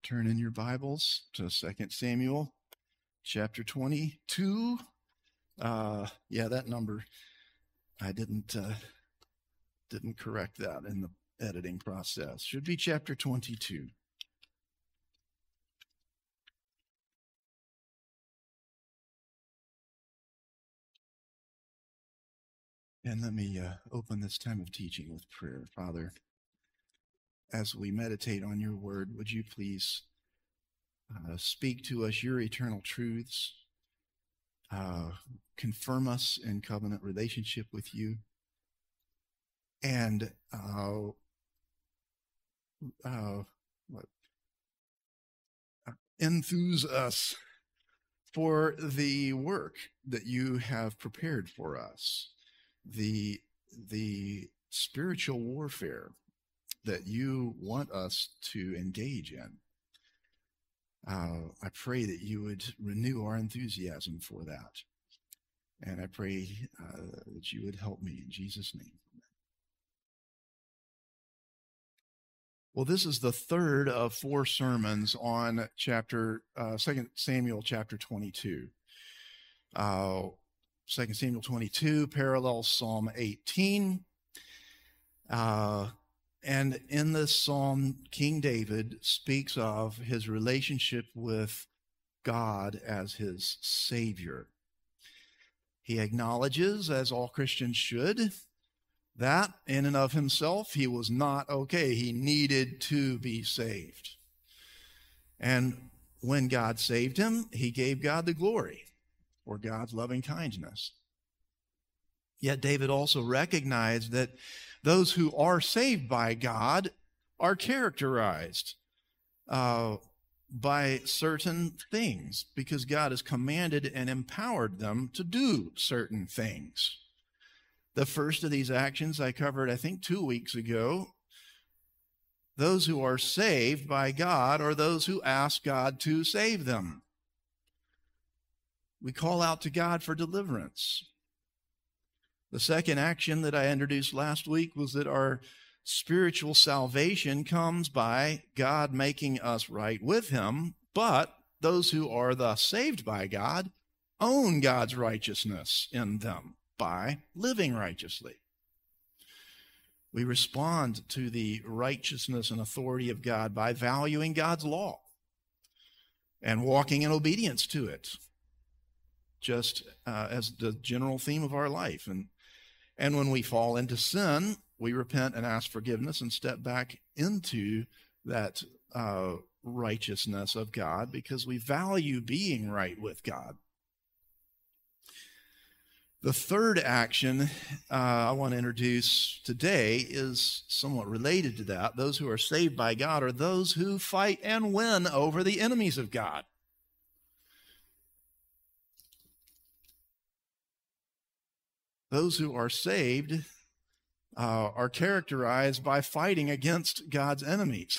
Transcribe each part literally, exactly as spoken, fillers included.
Turn in your Bibles to Second Samuel chapter twenty-two. Uh, yeah, that number, I didn't uh, didn't correct that in the editing process. Should be chapter twenty-two. And let me uh, open this time of teaching with prayer. Father, as we meditate on your word, would you please uh, speak to us your eternal truths, uh, confirm us in covenant relationship with you, and uh, uh, what, uh, enthuse us for the work that you have prepared for us, the the spiritual warfare that you want us to engage in. Uh, I pray that you would renew our enthusiasm for that. And I pray uh, that you would help me in Jesus' name. Well, this is the third of four sermons on chapter uh, Second Samuel chapter twenty-two. Uh, Second Samuel twenty-two parallels Psalm eighteen. Uh, and in this psalm, King David speaks of his relationship with God as his Savior. He acknowledges, as all Christians should, that in and of himself he was not okay. He needed to be saved. And when God saved him, he gave God the glory for God's loving kindness. Yet David also recognized that those who are saved by God are characterized uh, by certain things because God has commanded and empowered them to do certain things. The first of these actions I covered, I think, two weeks ago. Those who are saved by God are those who ask God to save them. We call out to God for deliverance. The second action that I introduced last week was that our spiritual salvation comes by God making us right with him, but those who are thus saved by God own God's righteousness in them by living righteously. We respond to the righteousness and authority of God by valuing God's law and walking in obedience to it, just uh, as the general theme of our life. And And when we fall into sin, we repent and ask forgiveness and step back into that uh, righteousness of God because we value being right with God. The third action uh, I want to introduce today is somewhat related to that. Those who are saved by God are those who fight and win over the enemies of God. Those who are saved uh, are characterized by fighting against God's enemies.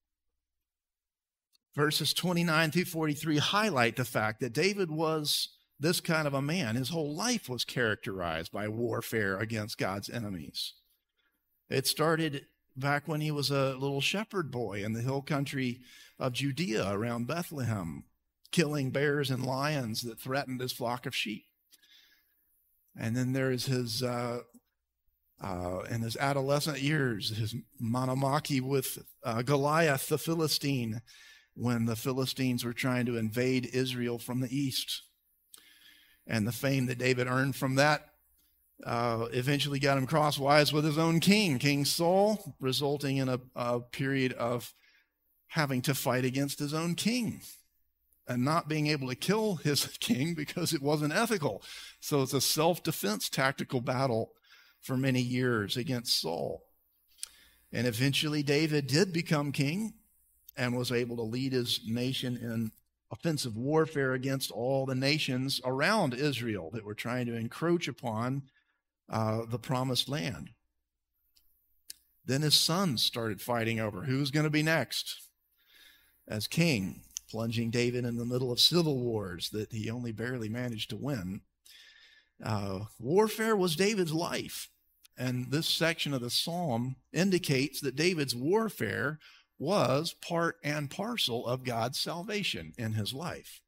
Verses twenty-nine through forty-three highlight the fact that David was this kind of a man. His whole life was characterized by warfare against God's enemies. It started back when he was a little shepherd boy in the hill country of Judea around Bethlehem, killing bears and lions that threatened his flock of sheep. And then there's his, uh, uh, in his adolescent years, his monomachy with uh, Goliath, the Philistine, when the Philistines were trying to invade Israel from the east. And the fame that David earned from that uh, eventually got him crosswise with his own king, King Saul, resulting in a, a period of having to fight against his own king and not being able to kill his king because it wasn't ethical. So it's a self-defense tactical battle for many years against Saul. And eventually David did become king and was able to lead his nation in offensive warfare against all the nations around Israel that were trying to encroach upon uh, the promised land. Then his sons started fighting over who's going to be next as king, plunging David in the middle of civil wars that he only barely managed to win. Uh, warfare was David's life, and this section of the psalm indicates that David's warfare was part and parcel of God's salvation in his life.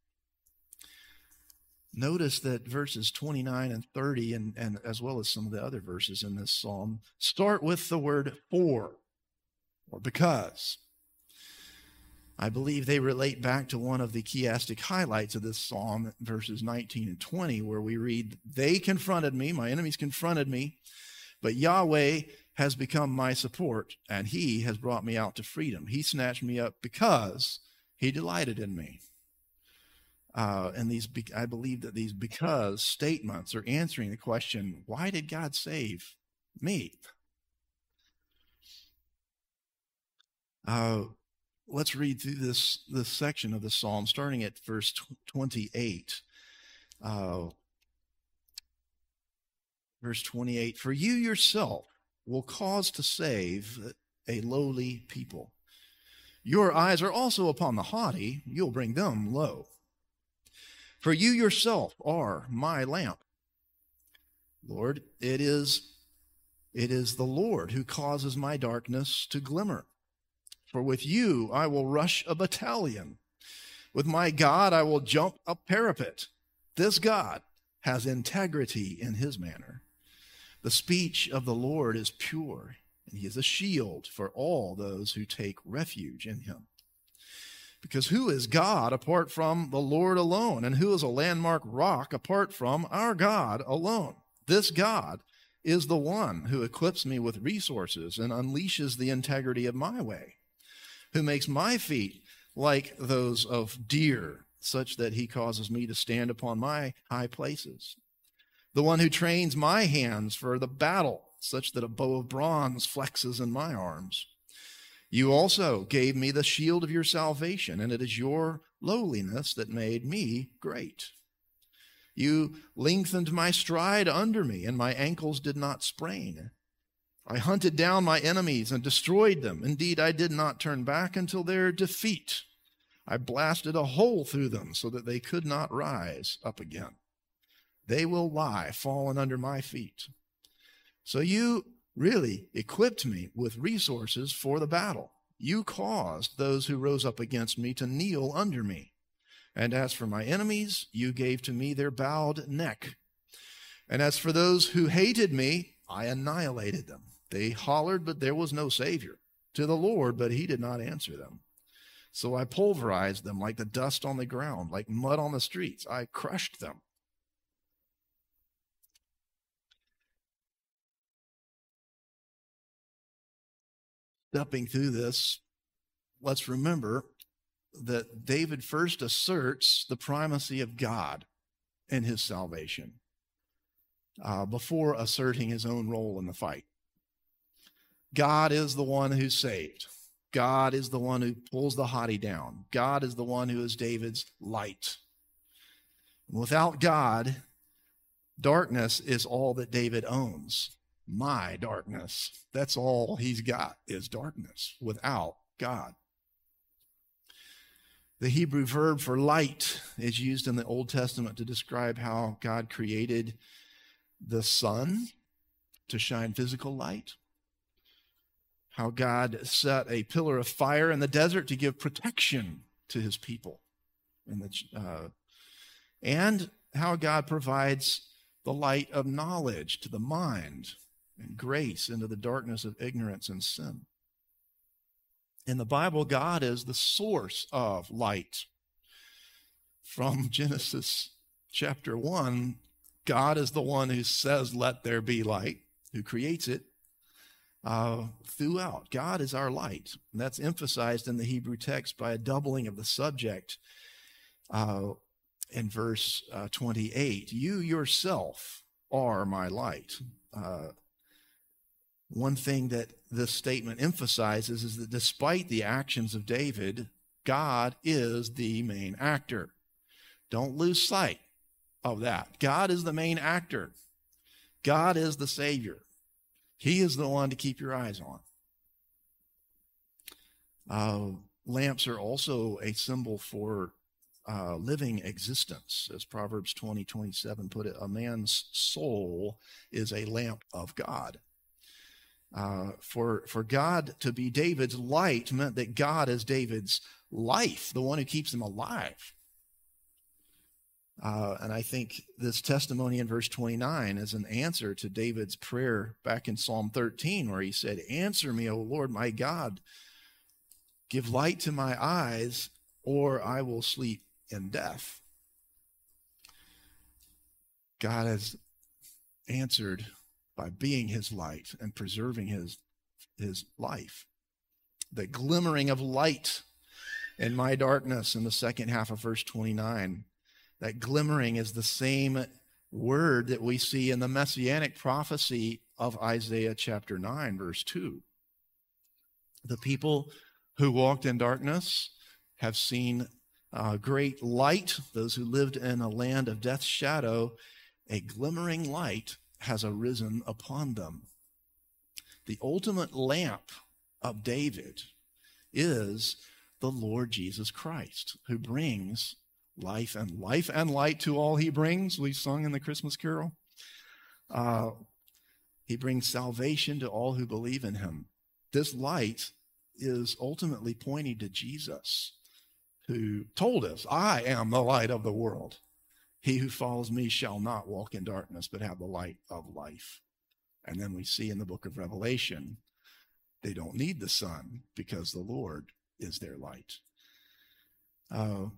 Notice that verses twenty-nine and thirty, and, and as well as some of the other verses in this psalm, start with the word for or because. I believe they relate back to one of the chiastic highlights of this psalm, verses nineteen and twenty, where we read, "They confronted me, my enemies confronted me, but Yahweh has become my support, and he has brought me out to freedom. He snatched me up because he delighted in me." Uh, and these, I believe that these because statements are answering the question, why did God save me? Uh, let's read through this, this section of the psalm, starting at verse twenty-eight. Uh, verse twenty-eight, "For you yourself will cause to save a lowly people. Your eyes are also upon the haughty, you'll bring them low. For you yourself are my lamp. Lord, it is, it is the Lord who causes my darkness to glimmer. For with you I will rush a battalion. With my God I will jump a parapet. This God has integrity in his manner. The speech of the Lord is pure, and he is a shield for all those who take refuge in him. Because who is God apart from the Lord alone? And who is a landmark rock apart from our God alone? This God is the one who equips me with resources and unleashes the integrity of my way, who makes my feet like those of deer, such that he causes me to stand upon my high places. The one who trains my hands for the battle, such that a bow of bronze flexes in my arms. You also gave me the shield of your salvation, and it is your lowliness that made me great. You lengthened my stride under me, and my ankles did not sprain. I hunted down my enemies and destroyed them. Indeed, I did not turn back until their defeat. I blasted a hole through them so that they could not rise up again. They will lie fallen under my feet. So you really equipped me with resources for the battle. You caused those who rose up against me to kneel under me. And as for my enemies, you gave to me their bowed neck. And as for those who hated me, I annihilated them. They hollered, but there was no Savior. To the Lord, but he did not answer them. So I pulverized them like the dust on the ground, like mud on the streets. I crushed them. Stepping through this, let's remember that David first asserts the primacy of God in his salvation uh, before asserting his own role in the fight. God is the one who saved. God is the one who pulls the haughty down. God is the one who is David's light. Without God, darkness is all that David owns. My darkness. That's all he's got is darkness without God. The Hebrew verb for light is used in the Old Testament to describe how God created the sun to shine physical light, how God set a pillar of fire in the desert to give protection to his people, in the, uh, and how God provides the light of knowledge to the mind and grace into the darkness of ignorance and sin. In the Bible, God is the source of light. From Genesis chapter one, God is the one who says, "Let there be light," who creates it uh, throughout. God is our light. And that's emphasized in the Hebrew text by a doubling of the subject uh, in verse uh, twenty-eight. You yourself are my light. Uh, One thing that this statement emphasizes is that despite the actions of David, God is the main actor. Don't lose sight of that. God is the main actor. God is the Savior. He is the one to keep your eyes on. Uh, lamps are also a symbol for uh, living existence. As Proverbs twenty twenty-seven put it, a man's soul is a lamp of God. Uh, for, for God to be David's light meant that God is David's life, the one who keeps him alive. Uh, and I think this testimony in verse twenty-nine is an answer to David's prayer back in Psalm thirteen, where he said, "Answer me, O Lord my God. Give light to my eyes, or I will sleep in death." God has answered by being his light and preserving his, his life. The glimmering of light in my darkness in the second half of verse twenty-nine. That glimmering is the same word that we see in the messianic prophecy of Isaiah chapter nine, verse two. The people who walked in darkness have seen uh, great light. Those who lived in a land of death's shadow, a glimmering light has arisen upon them. The ultimate lamp of David is the Lord Jesus Christ, who brings life and life and light to all he brings. We sung in the Christmas carol. Uh, he brings salvation to all who believe in him. This light is ultimately pointing to Jesus, who told us, "I am the light of the world. He who follows me shall not walk in darkness, but have the light of life." And then we see in the book of Revelation, they don't need the sun because the Lord is their light. Uh,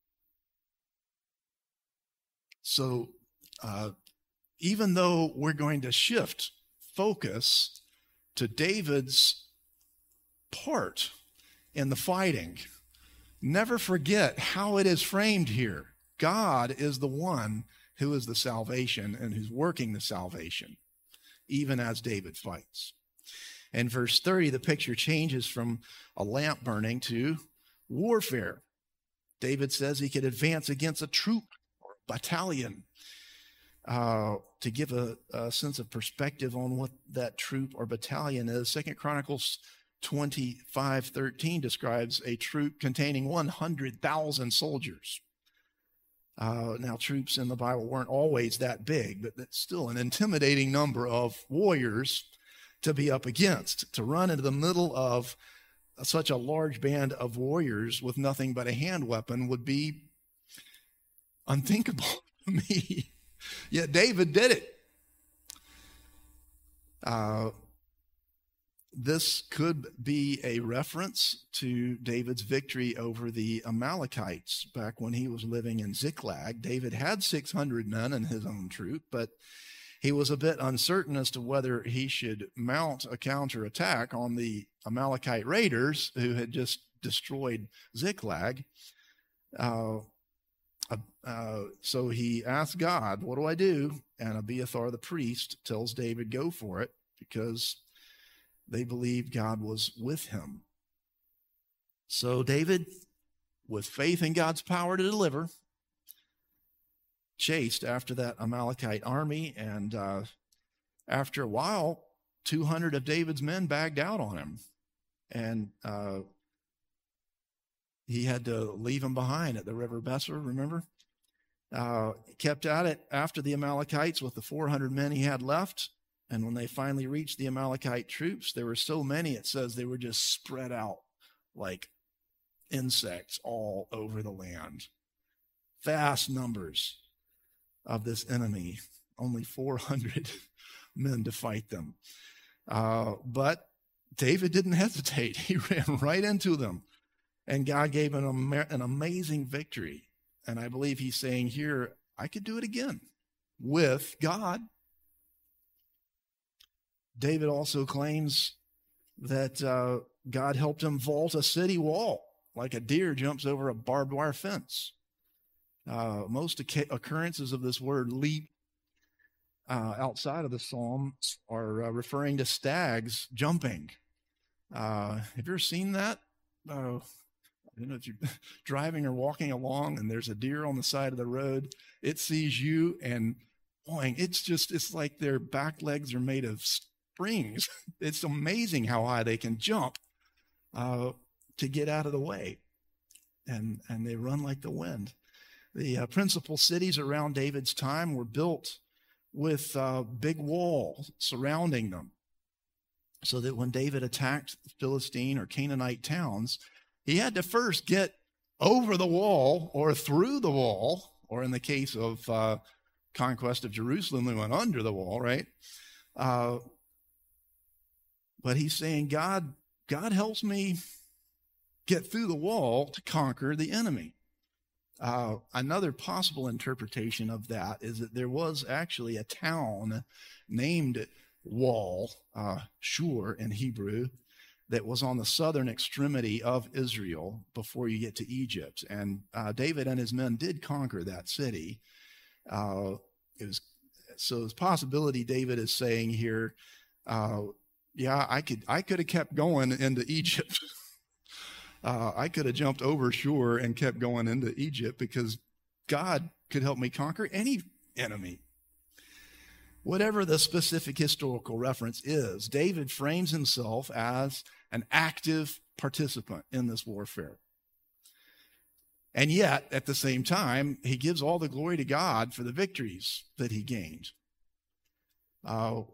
so uh, even though we're going to shift focus to David's part in the fighting, never forget how it is framed here. God is the one who is the salvation and who's working the salvation, even as David fights. In verse thirty, the picture changes from a lamp burning to warfare. David says he could advance against a troop or a battalion. Uh, to give a, a sense of perspective on what that troop or battalion is, Second Chronicles twenty-five thirteen describes a troop containing one hundred thousand soldiers. Uh, now, troops in the Bible weren't always that big, but that's still an intimidating number of warriors to be up against. To run into the middle of such a large band of warriors with nothing but a hand weapon would be unthinkable to me. Yet David did it. Uh, this could be a reference to David's victory over the Amalekites back when he was living in Ziklag. David had six hundred men in his own troop, but he was a bit uncertain as to whether he should mount a counterattack on the Amalekite raiders who had just destroyed Ziklag. Uh, Uh, uh, so he asked God, "What do I do?" And Abiathar the priest tells David, "Go for it," because they believed God was with him. So David, with faith in God's power to deliver, chased after that Amalekite army, and uh, after a while, two hundred of David's men bagged out on him, and uh, he had to leave them behind at the river Besser, remember? Uh, kept at it after the Amalekites with the four hundred men he had left. And when they finally reached the Amalekite troops, there were so many, it says they were just spread out like insects all over the land. Vast numbers of this enemy, only four hundred men to fight them. Uh, but David didn't hesitate. He ran right into them. And God gave him an amazing victory. And I believe he's saying here, I could do it again with God. David also claims that uh, God helped him vault a city wall like a deer jumps over a barbed wire fence. Uh, most occurrences of this word leap uh, outside of the Psalms are uh, referring to stags jumping. Uh, have you ever seen that? Uh, I don't know if you're driving or walking along and there's a deer on the side of the road. It sees you and boing, it's just, it's like their back legs are made of springs. It's amazing how high they can jump uh, to get out of the way. And, and they run like the wind. The uh, principal cities around David's time were built with uh, big walls surrounding them. So that when David attacked Philistine or Canaanite towns, he had to first get over the wall or through the wall, or in the case of uh, conquest of Jerusalem, they went under the wall, right? Uh, but he's saying, God, God helps me get through the wall to conquer the enemy. Uh, another possible interpretation of that is that there was actually a town named Wall, uh, Shur in Hebrew, that was on the southern extremity of Israel before you get to Egypt. And uh, David and his men did conquer that city. Uh, it was, so it's possibility David is saying here, uh, yeah, I could I could have kept going into Egypt. uh, I could have jumped over Shur and kept going into Egypt because God could help me conquer any enemy. Whatever the specific historical reference is, David frames himself as an active participant in this warfare. And yet, at the same time, he gives all the glory to God for the victories that he gained. Uh,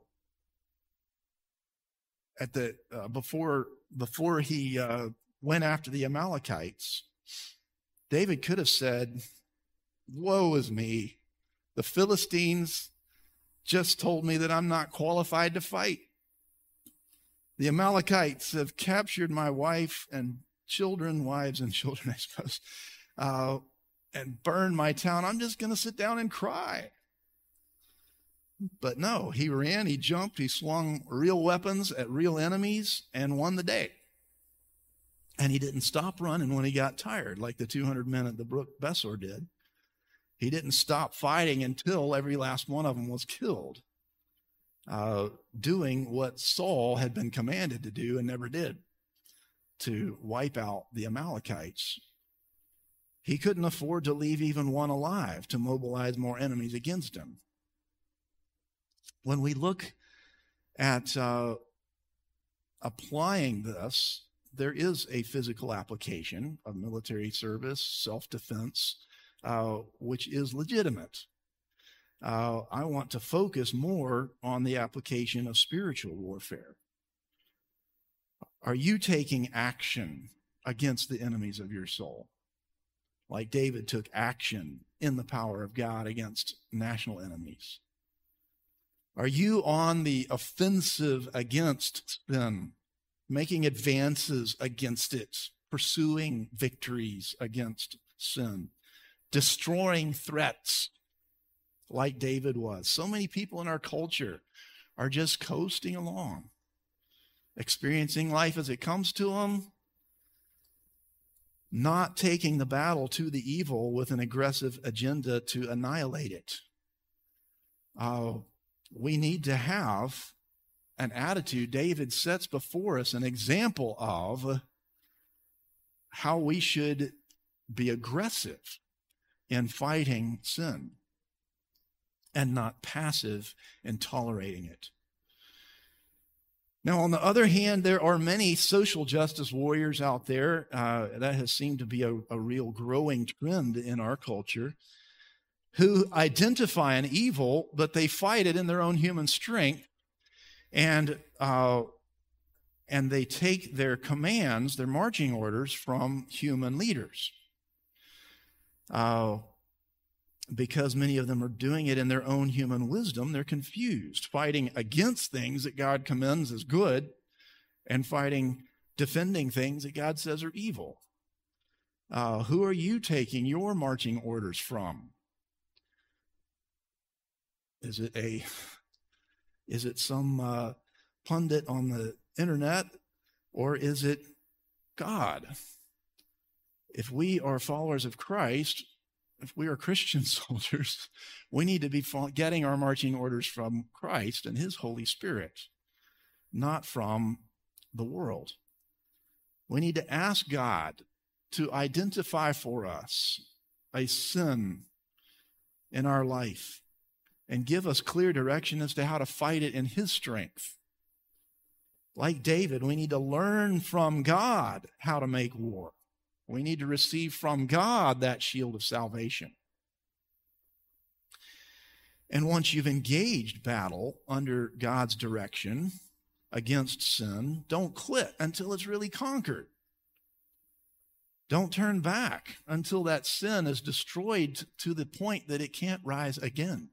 at the uh, before before he uh, went after the Amalekites, David could have said, "Woe is me! The Philistines just told me that I'm not qualified to fight. The Amalekites have captured my wife and children, wives and children, I suppose, uh, and burned my town. I'm just going to sit down and cry." But no, he ran, he jumped, he swung real weapons at real enemies and won the day. And he didn't stop running when he got tired, like the two hundred men at the brook Besor did. He didn't stop fighting until every last one of them was killed, uh, doing what Saul had been commanded to do and never did, to wipe out the Amalekites. He couldn't afford to leave even one alive to mobilize more enemies against him. When we look at uh, applying this, there is a physical application of military service, self-defense, Uh, which is legitimate. Uh, I want to focus more on the application of spiritual warfare. Are you taking action against the enemies of your soul? Like David took action in the power of God against national enemies. Are you on the offensive against sin, making advances against it, pursuing victories against sin? Destroying threats like David was. So many people in our culture are just coasting along, experiencing life as it comes to them, not taking the battle to the evil with an aggressive agenda to annihilate it. Uh, we need to have an attitude. David sets before us an example of how we should be aggressive in fighting sin and not passive in tolerating it. Now, on the other hand, there are many social justice warriors out there. Uh, that has seemed to be a, a real growing trend in our culture, who identify an evil, but they fight it in their own human strength, and uh, and they take their commands, their marching orders, from human leaders. Uh, because many of them are doing it in their own human wisdom, they're confused, fighting against things that God commends as good and fighting, defending things that God says are evil. Uh, who are you taking your marching orders from? Is it a, is it some uh, pundit on the internet, or is it God? If we are followers of Christ, if we are Christian soldiers, we need to be getting our marching orders from Christ and His Holy Spirit, not from the world. We need to ask God to identify for us a sin in our life and give us clear direction as to how to fight it in His strength. Like David, we need to learn from God how to make war. We need to receive from God that shield of salvation. And once you've engaged battle under God's direction, against sin, don't quit until it's really conquered. Don't turn back until that sin is destroyed to the point that it can't rise again.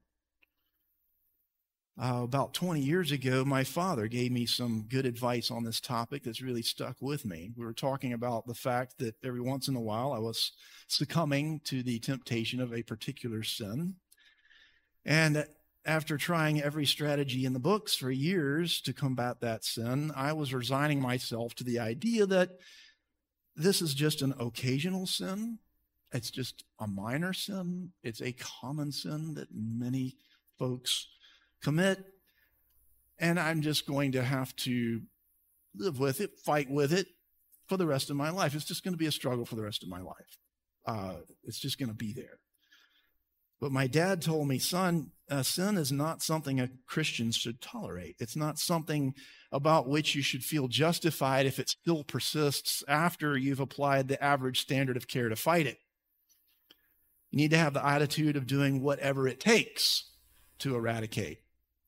Uh, about twenty years ago, my father gave me some good advice on this topic that's really stuck with me. We were talking about the fact that every once in a while I was succumbing to the temptation of a particular sin. And after trying every strategy in the books for years to combat that sin, I was resigning myself to the idea that this is just an occasional sin. It's just a minor sin. It's a common sin that many folks commit. And I'm just going to have to live with it, fight with it for the rest of my life. It's just going to be a struggle for the rest of my life. Uh, it's just going to be there. But my dad told me, son, uh, sin is not something a Christian should tolerate. It's not something about which you should feel justified if it still persists after you've applied the average standard of care to fight it. You need to have the attitude of doing whatever it takes to eradicate.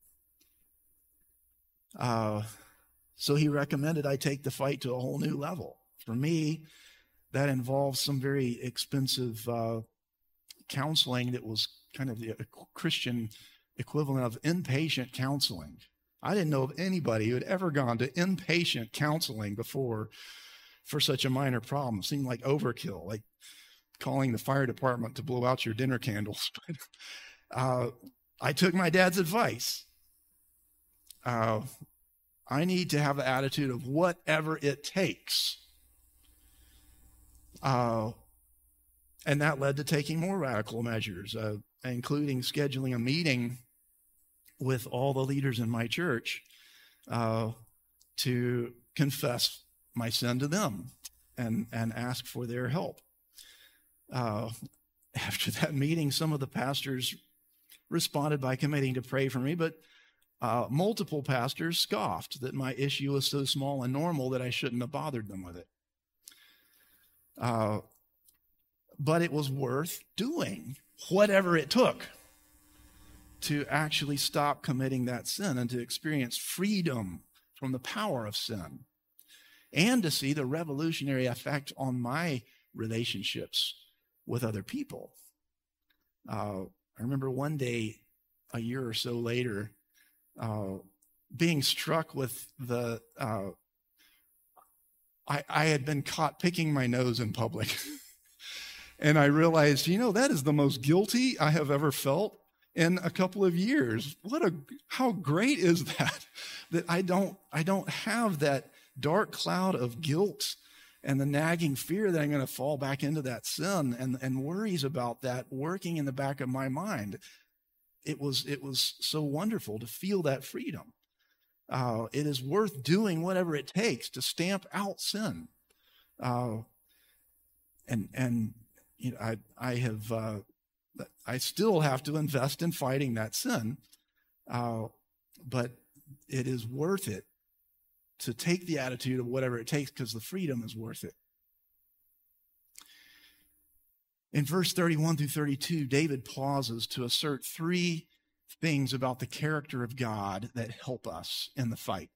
Uh, so he recommended I take the fight to a whole new level. For me, that involves some very expensive uh, counseling that was kind of the Christian equivalent of inpatient counseling. I didn't know of anybody who had ever gone to inpatient counseling before for such a minor problem. It seemed like overkill, like calling the fire department to blow out your dinner candles. uh, I took my dad's advice. Uh, I need to have the attitude of whatever it takes. Uh, and that led to taking more radical measures, uh, including scheduling a meeting with all the leaders in my church uh, to confess my sin to them and, and ask for their help. Uh, after that meeting, some of the pastors responded by committing to pray for me, but uh, multiple pastors scoffed that my issue was so small and normal that I shouldn't have bothered them with it. Uh, but it was worth doing whatever it took to actually stop committing that sin and to experience freedom from the power of sin and to see the revolutionary effect on my relationships with other people. Uh, I remember one day, a year or so later, uh, being struck with the, uh, I, I had been caught picking my nose in public. And I realized, you know, that is the most guilty I have ever felt in a couple of years. What a, how great is that? That I don't, I don't have that dark cloud of guilt and the nagging fear that I'm going to fall back into that sin and, and worries about that working in the back of my mind. It was, it was so wonderful to feel that freedom. Uh, it is worth doing whatever it takes to stamp out sin. Uh, and, and, you know, I, I have, uh, I still have to invest in fighting that sin. Uh, but it is worth it to take the attitude of whatever it takes because the freedom is worth it. In verse thirty-one through thirty-two, David pauses to assert three things about the character of God that help us in the fight.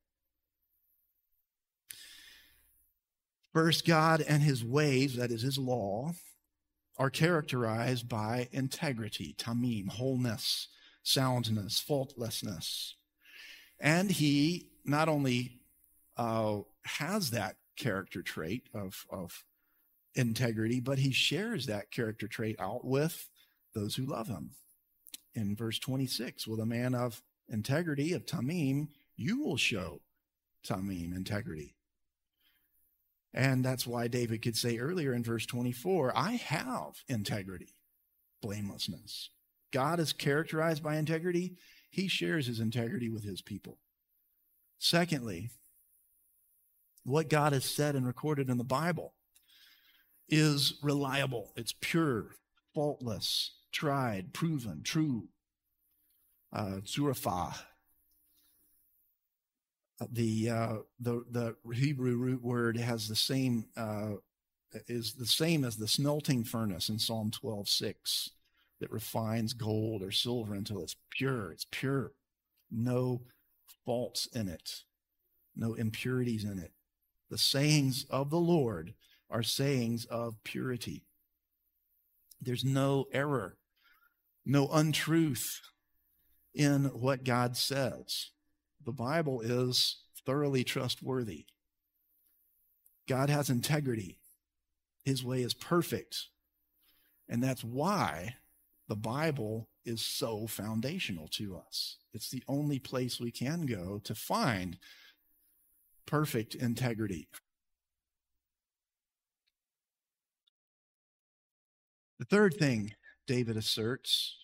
First, God and his ways, that is his law, are characterized by integrity, tamim, wholeness, soundness, faultlessness. And he not only uh, has that character trait of, of integrity, but he shares that character trait out with those who love him. In verse twenty-six, with a man of integrity, of tamim, you will show tamim, integrity. And that's why David could say earlier in verse twenty-four, I have integrity, blamelessness. God is characterized by integrity. He shares his integrity with his people. Secondly, what God has said and recorded in the Bible is reliable. It's pure, faultless, tried, proven, true. Uh, Zurafah. The, uh, the the Hebrew root word has the same uh, is the same as the smelting furnace in Psalm twelve six that refines gold or silver until it's pure. It's pure, no faults in it. no impurities in it. The sayings of the Lord are sayings of purity. There's no error, no untruth in what God says. The Bible is thoroughly trustworthy. God has integrity. His way is perfect. And that's why the Bible is so foundational to us. It's the only place we can go to find perfect integrity. The third thing David asserts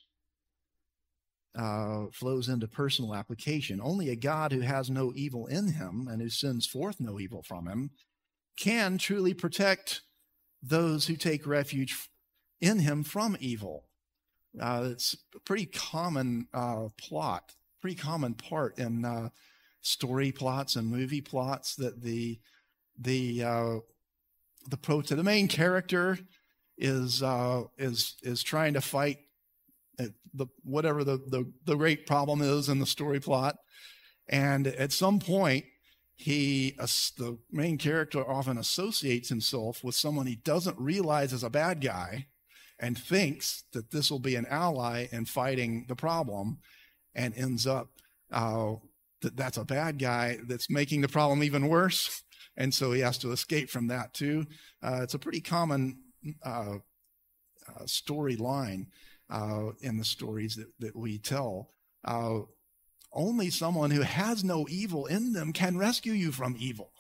uh, flows into personal application. Only a God who has no evil in him and who sends forth no evil from him can truly protect those who take refuge in him from evil. Uh, it's a pretty common uh, plot, pretty common part in uh, story plots and movie plots that the the uh, the pro the main character is uh, is is trying to fight the whatever the, the the great problem is in the story plot, and at some point he uh, the main character often associates himself with someone he doesn't realize is a bad guy, and thinks that this will be an ally in fighting the problem, and ends up uh, that that's a bad guy that's making the problem even worse, and so he has to escape from that too. Uh, it's a pretty common uh, uh, storyline uh, in the stories that, that we tell. Uh, only someone who has no evil in them can rescue you from evil.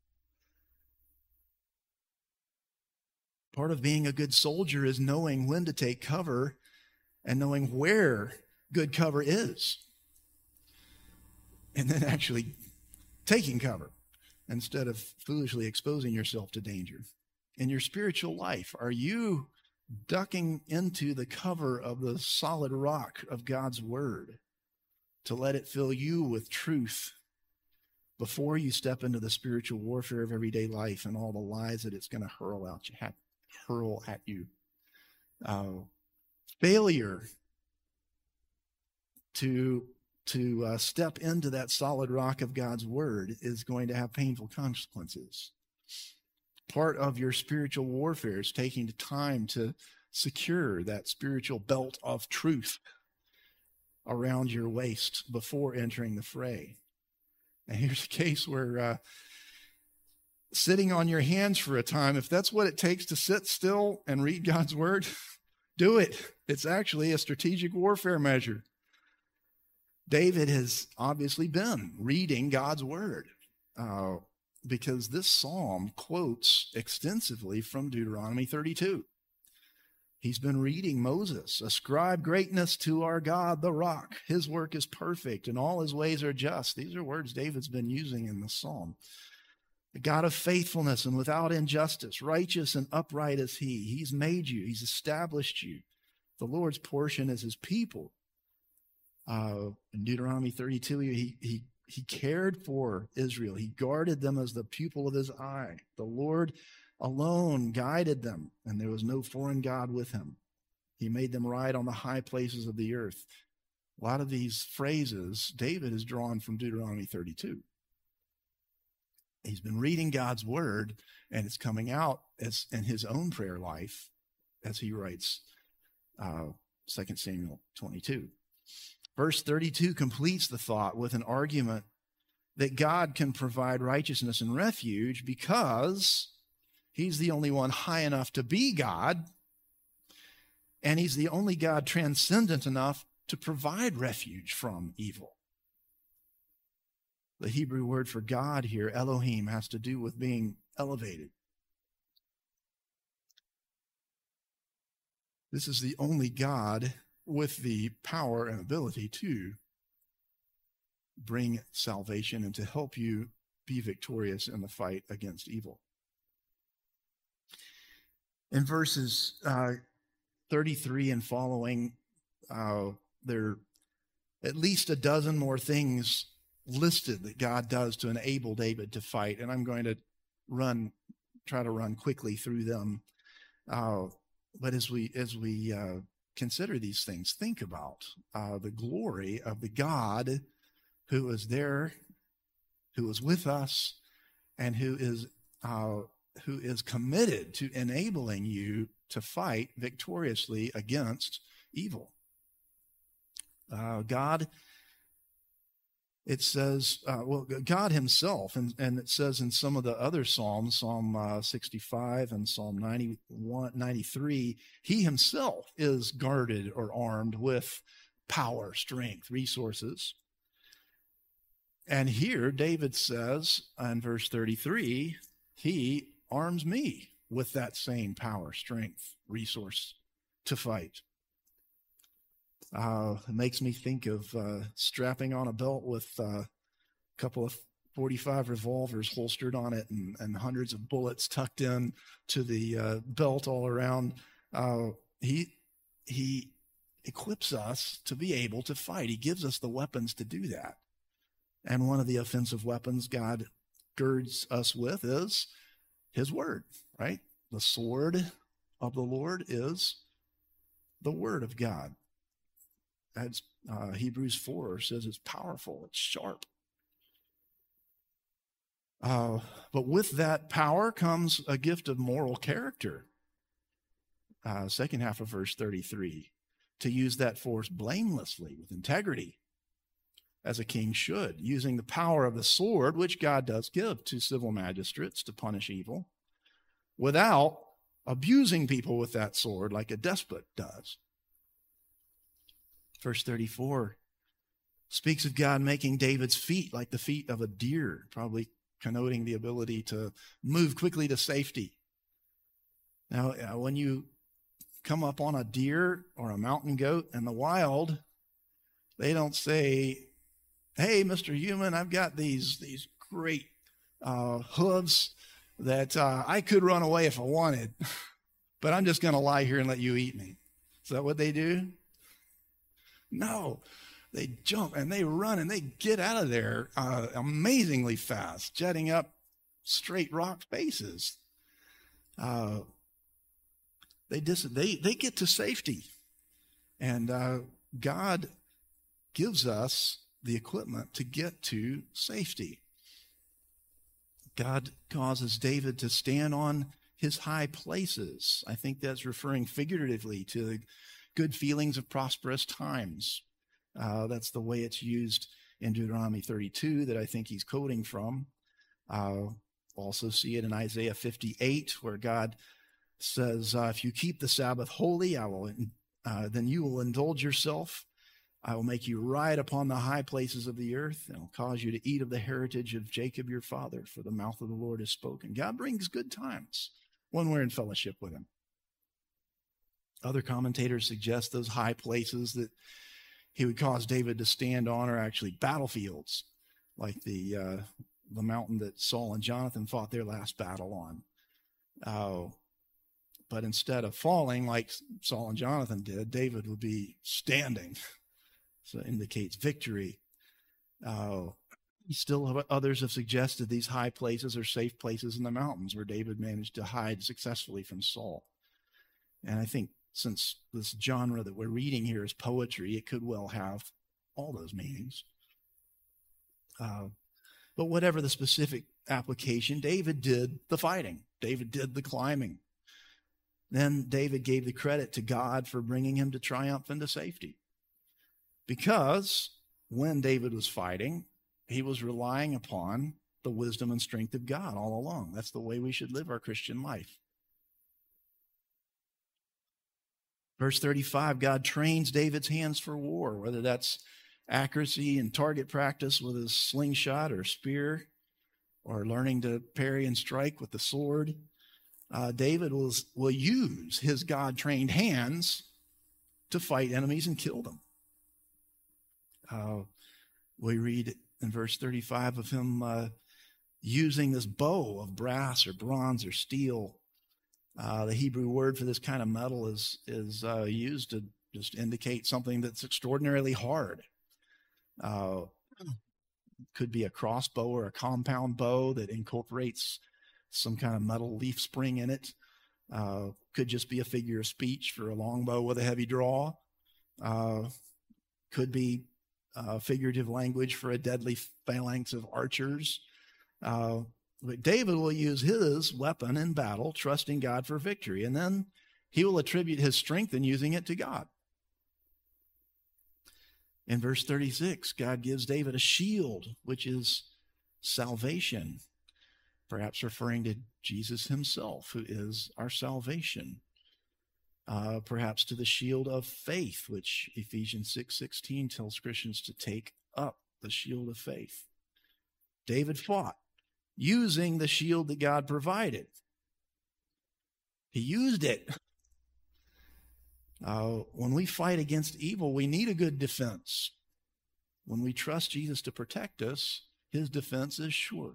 Part of being a good soldier is knowing when to take cover and knowing where good cover is. And then actually taking cover instead of foolishly exposing yourself to danger. In your spiritual life, are you ducking into the cover of the solid rock of God's word to let it fill you with truth before you step into the spiritual warfare of everyday life and all the lies that it's going to hurl out you? hurl at you. Uh, failure to to uh, step into that solid rock of God's word is going to have painful consequences. Part of your spiritual warfare is taking the time to secure that spiritual belt of truth around your waist before entering the fray. And here's a case where uh, sitting on your hands for a time, if that's what it takes to sit still and read God's word, do it. It's actually a strategic warfare measure. David has obviously been reading God's word uh, because this psalm quotes extensively from Deuteronomy thirty-two. He's been reading Moses. Ascribe greatness to our God, the rock. His work is perfect and all his ways are just. These are words David's been using in the psalm. The God of faithfulness and without injustice, righteous and upright is he. He's made you. He's established you. The Lord's portion is his people. Uh, in Deuteronomy thirty-two, he, he, he cared for Israel. He guarded them as the pupil of his eye. The Lord alone guided them, and there was no foreign God with him. He made them ride on the high places of the earth. A lot of these phrases David has drawn from Deuteronomy thirty-two. He's been reading God's word, and it's coming out as in his own prayer life as he writes uh, Second Samuel twenty-two. Verse thirty-two completes the thought with an argument that God can provide righteousness and refuge because he's the only one high enough to be God, and he's the only God transcendent enough to provide refuge from evil. The Hebrew word for God here, Elohim, has to do with being elevated. This is the only God with the power and ability to bring salvation and to help you be victorious in the fight against evil. In verses uh, thirty-three and following, uh, there are at least a dozen more things listed that God does to enable David to fight, and I'm going to run, try to run quickly through them. Uh, but as we as we uh, consider these things, think about uh, the glory of the God who is there who is with us, and who is uh, who is committed to enabling you to fight victoriously against evil. Uh, God, it says, uh, well, God himself, and, and it says in some of the other Psalms, Psalm uh, sixty-five and Psalm ninety-one, ninety-three, he himself is guarded or armed with power, strength, resources. And here David says in verse thirty-three, he arms me with that same power, strength, resource to fight. Uh, it makes me think of uh, strapping on a belt with uh, a couple of forty-five revolvers holstered on it and, and hundreds of bullets tucked in to the uh, belt all around. Uh, he he equips us to be able to fight. He gives us the weapons to do that. And one of the offensive weapons God girds us with is his word, right? The sword of the Lord is the word of God. As uh, Hebrews four says, it's powerful, it's sharp. Uh, but with that power comes a gift of moral character. Uh, second half of verse thirty-three, to use that force blamelessly, with integrity, as a king should, using the power of the sword, which God does give to civil magistrates to punish evil, without abusing people with that sword like a despot does. Verse thirty-four speaks of God making David's feet like the feet of a deer, probably connoting the ability to move quickly to safety. Now, when you come up on a deer or a mountain goat in the wild, they don't say, "Hey, Mister Human, I've got these, these great uh, hooves that uh, I could run away if I wanted, but I'm just going to lie here and let you eat me." Is that what they do? No, they jump and they run and they get out of there uh, amazingly fast, jetting up straight rock faces. Uh, they, dis- they, they get to safety. And uh, God gives us the equipment to get to safety. God causes David to stand on his high places. I think that's referring figuratively to the good feelings of prosperous times. Uh, that's the way it's used in Deuteronomy thirty-two that I think he's quoting from. Uh, also see it in Isaiah fifty-eight, where God says, uh, if you keep the Sabbath holy, I will, uh, then you will indulge yourself. I will make you ride upon the high places of the earth, and I'll cause you to eat of the heritage of Jacob your father, for the mouth of the Lord has spoken. God brings good times when we're in fellowship with him. Other commentators suggest those high places that he would cause David to stand on are actually battlefields, like the uh, the mountain that Saul and Jonathan fought their last battle on. Uh, but instead of falling like Saul and Jonathan did, David would be standing. So it indicates victory. Uh, still others have suggested these high places are safe places in the mountains where David managed to hide successfully from Saul. And I think since this genre that we're reading here is poetry, it could well have all those meanings. Uh, but whatever the specific application, David did the fighting. David did the climbing. Then David gave the credit to God for bringing him to triumph and to safety. Because when David was fighting, he was relying upon the wisdom and strength of God all along. That's the way we should live our Christian life. Verse thirty-five, God trains David's hands for war, whether that's accuracy and target practice with his slingshot or spear, or learning to parry and strike with the sword. Uh, David will, will use his God-trained hands to fight enemies and kill them. Uh, we read in verse thirty-five of him uh, using this bow of brass or bronze or steel. Uh, the Hebrew word for this kind of metal is is uh, used to just indicate something that's extraordinarily hard. Uh, could be a crossbow or a compound bow that incorporates some kind of metal leaf spring in it. Uh, could just be a figure of speech for a long bow with a heavy draw. Uh, could be uh, figurative language for a deadly phalanx of archers. Uh, but David will use his weapon in battle, trusting God for victory, and then he will attribute his strength in using it to God. In verse thirty-six, God gives David a shield, which is salvation, perhaps referring to Jesus himself, who is our salvation. Uh, perhaps to the shield of faith, which Ephesians six sixteen tells Christians to take up the shield of faith. David fought using the shield that God provided. He used it. Uh, when we fight against evil, we need a good defense. When we trust Jesus to protect us, his defense is sure.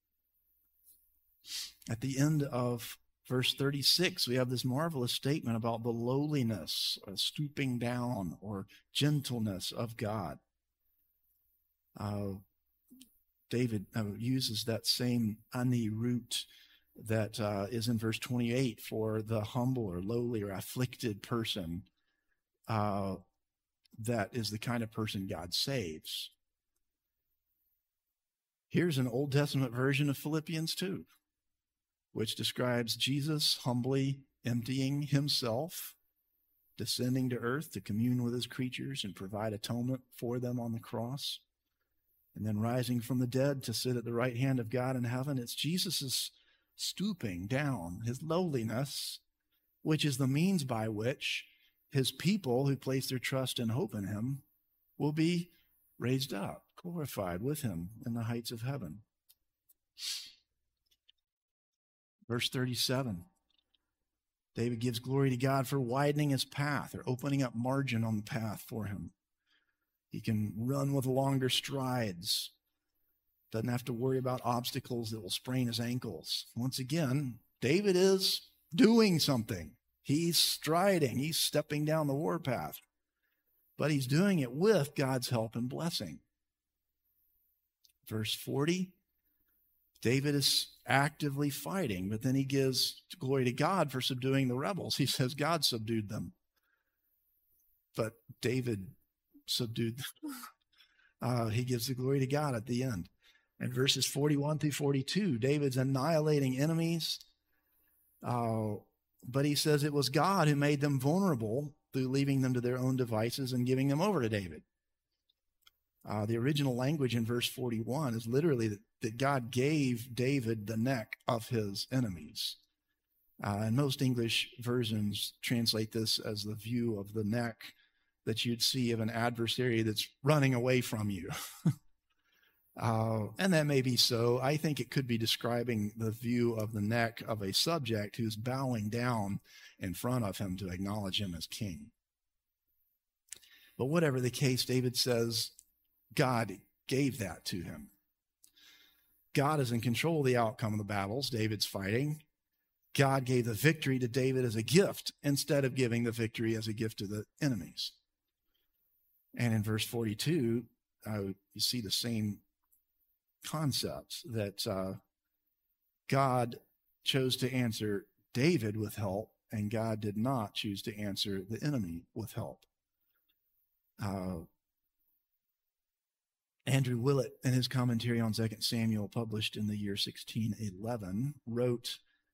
At the end of verse thirty-six, we have this marvelous statement about the lowliness, or stooping down, or gentleness of God. Uh, David uh, uses that same ani root that uh, is in verse twenty-eight for the humble or lowly or afflicted person. Uh, that is the kind of person God saves. Here's an Old Testament version of Philippians two, which describes Jesus humbly emptying himself, descending to earth to commune with his creatures and provide atonement for them on the cross, and then rising from the dead to sit at the right hand of God in heaven. It's Jesus' stooping down, his lowliness, which is the means by which his people who place their trust and hope in him will be raised up, glorified with him in the heights of heaven. Verse thirty-seven, David gives glory to God for widening his path, or opening up margin on the path for him. He can run with longer strides, doesn't have to worry about obstacles that will sprain his ankles. Once again, David is doing something. He's striding, he's stepping down the warpath, but he's doing it with God's help and blessing. Verse forty, David is actively fighting, but then he gives glory to God for subduing the rebels. He says God subdued them, but David subdued them. Uh, he gives the glory to God at the end. In verses forty-one through forty-two, David's annihilating enemies, uh, but he says it was God who made them vulnerable through leaving them to their own devices and giving them over to David. Uh, the original language in verse forty-one is literally that, that God gave David the neck of his enemies. Uh, and most English versions translate this as the view of the neck that you'd see of an adversary that's running away from you. uh, and that may be so. I think it could be describing the view of the neck of a subject who's bowing down in front of him to acknowledge him as king. But whatever the case, David says, God gave that to him. God is in control of the outcome of the battles David's fighting. God gave the victory to David as a gift instead of giving the victory as a gift to the enemies. And in verse forty-two, uh, you see the same concepts that uh, God chose to answer David with help, and God did not choose to answer the enemy with help. Uh, Andrew Willett, in his commentary on Second Samuel, published in the year sixteen eleven, wrote,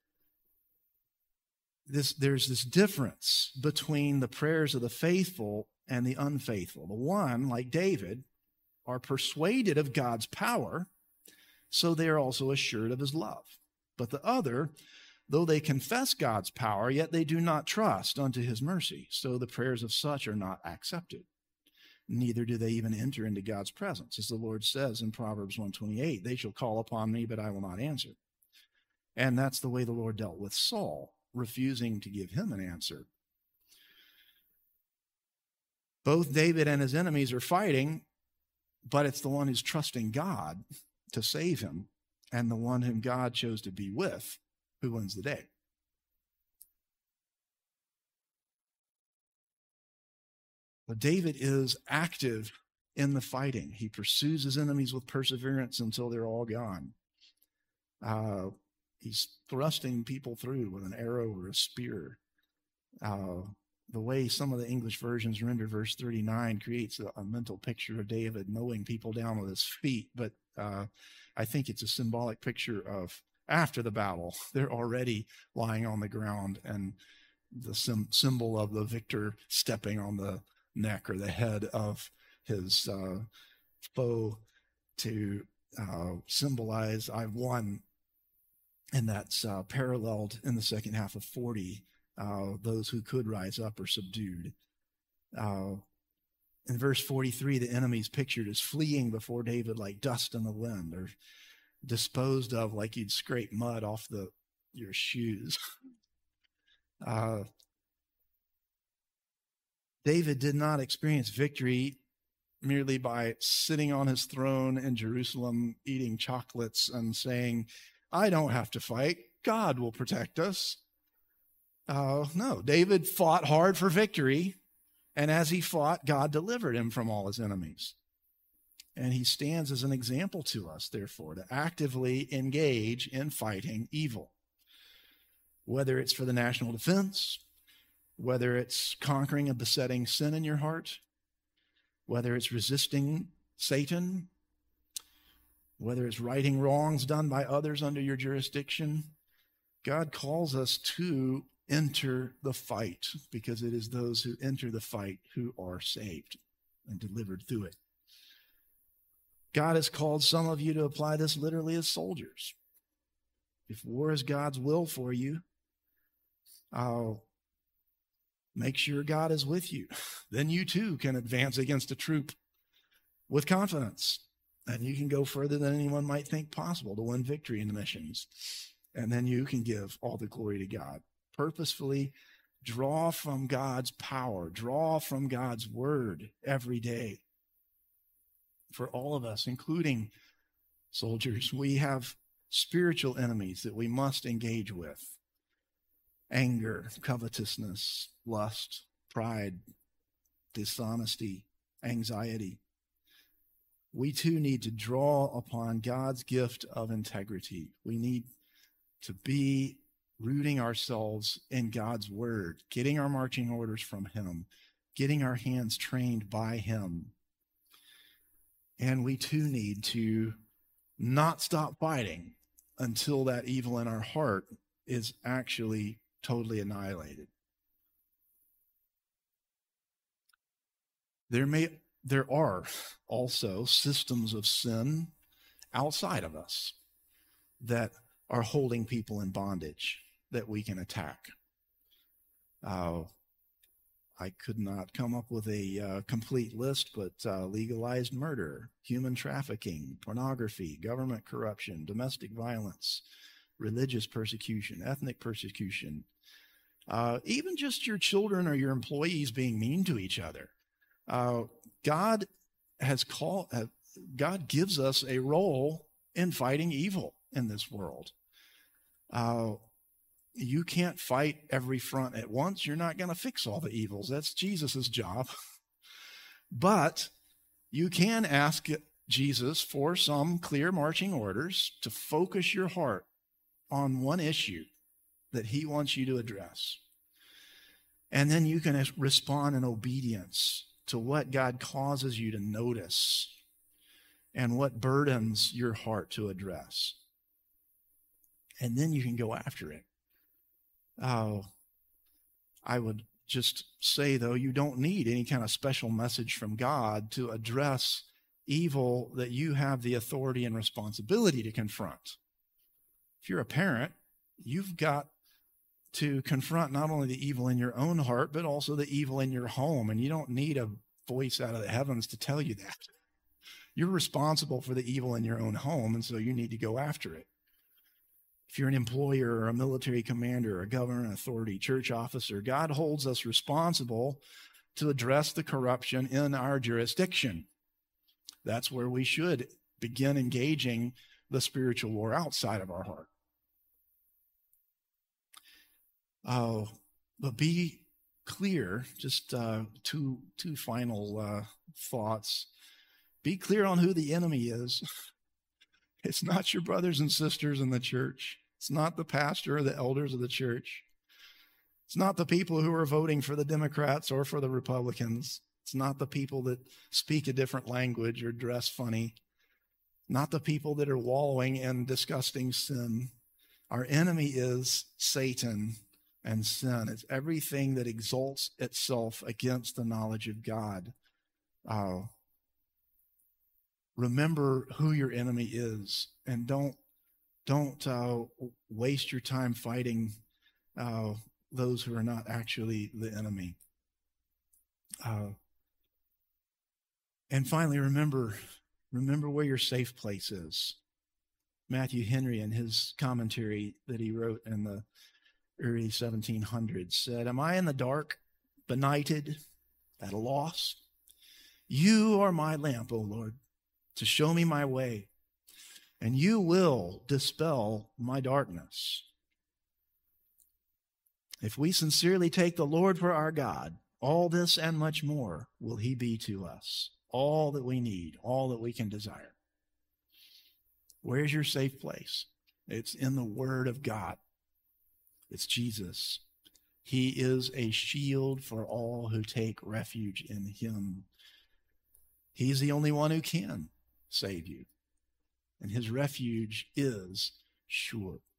this, there's this difference between the prayers of the faithful and the unfaithful. The one, like David, are persuaded of God's power, so they are also assured of his love. But the other, though they confess God's power, yet they do not trust unto his mercy, so the prayers of such are not accepted. Neither do they even enter into God's presence. As the Lord says in Proverbs one twenty-eight, they shall call upon me, but I will not answer. And that's the way the Lord dealt with Saul, refusing to give him an answer. Both David and his enemies are fighting, but it's the one who's trusting God to save him and the one whom God chose to be with who wins the day. But David is active in the fighting. He pursues his enemies with perseverance until they're all gone. Uh, he's thrusting people through with an arrow or a spear. Uh, the way some of the English versions render verse thirty-nine creates a, a mental picture of David mowing people down with his feet. But uh, I think it's a symbolic picture of after the battle. They're already lying on the ground, and the sim- symbol of the victor stepping on the neck or the head of his uh, foe to uh, symbolize I've won. And that's uh, paralleled in the second half of forty. Uh, those who could rise up are subdued. Uh, in verse forty-three, the enemy's pictured as fleeing before David like dust in the wind, or disposed of like you'd scrape mud off the your shoes. Uh, David did not experience victory merely by sitting on his throne in Jerusalem, eating chocolates and saying, I don't have to fight. God will protect us. Uh, no, David fought hard for victory. And as he fought, God delivered him from all his enemies. And he stands as an example to us, therefore, to actively engage in fighting evil. Whether it's for the national defense, whether it's conquering a besetting sin in your heart, whether it's resisting Satan, whether it's righting wrongs done by others under your jurisdiction, God calls us to enter the fight, because it is those who enter the fight who are saved and delivered through it. God has called some of you to apply this literally as soldiers. If war is God's will for you, uh, make sure God is with you. Then you too can advance against a troop with confidence. And you can go further than anyone might think possible to win victory in the missions. And then you can give all the glory to God. Purposefully draw from God's power, draw from God's word every day. For all of us, including soldiers, we have spiritual enemies that we must engage with. Anger, covetousness, lust, pride, dishonesty, anxiety. We too need to draw upon God's gift of integrity. We need to be rooting ourselves in God's word, getting our marching orders from him, getting our hands trained by him. And we too need to not stop fighting until that evil in our heart is actually totally annihilated. There may, there are also systems of sin outside of us that are holding people in bondage that we can attack. Uh, I could not come up with a uh, complete list, but uh, legalized murder, human trafficking, pornography, government corruption, domestic violence, religious persecution, ethnic persecution, uh, even just your children or your employees being mean to each other. Uh, God has called, uh, God gives us a role in fighting evil in this world. Uh, you can't fight every front at once. You're not going to fix all the evils. That's Jesus's job. But you can ask Jesus for some clear marching orders to focus your heart on one issue that he wants you to address. And then you can respond in obedience to what God causes you to notice and what burdens your heart to address. And then you can go after it. Oh, I would just say, though, you don't need any kind of special message from God to address evil that you have the authority and responsibility to confront. If you're a parent, you've got to confront not only the evil in your own heart, but also the evil in your home. And you don't need a voice out of the heavens to tell you that. You're responsible for the evil in your own home, and so you need to go after it. If you're an employer or a military commander, a government authority, church officer, God holds us responsible to address the corruption in our jurisdiction. That's where we should begin engaging the spiritual war outside of our heart. Oh, but be clear, just uh, two, two final uh, thoughts. Be clear on who the enemy is. It's not your brothers and sisters in the church. It's not the pastor or the elders of the church. It's not the people who are voting for the Democrats or for the Republicans. It's not the people that speak a different language or dress funny. Not the people that are wallowing in disgusting sin. Our enemy is Satan and sin. It's everything that exalts itself against the knowledge of God. Uh, remember who your enemy is, and don't don't uh, waste your time fighting uh, those who are not actually the enemy. Uh, and finally, remember remember where your safe place is. Matthew Henry, in his commentary that he wrote in the early seventeen hundreds, said, "Am I in the dark, benighted, at a loss? You are my lamp, O Lord, to show me my way, and you will dispel my darkness." If we sincerely take the Lord for our God, all this and much more will he be to us. All that we need, all that we can desire. Where's your safe place? It's in the Word of God. It's Jesus. He is a shield for all who take refuge in him. He's the only one who can save you. And his refuge is sure.